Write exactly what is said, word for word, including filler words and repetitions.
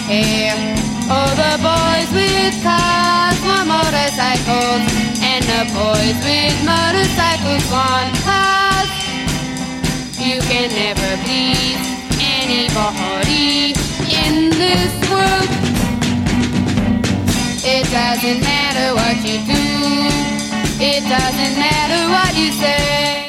hair. Oh, the boys with cars want motorcycles, and the boys with motorcycles want cars. You can never please anybody in this world. It doesn't matter what you do, it doesn't matter what you say.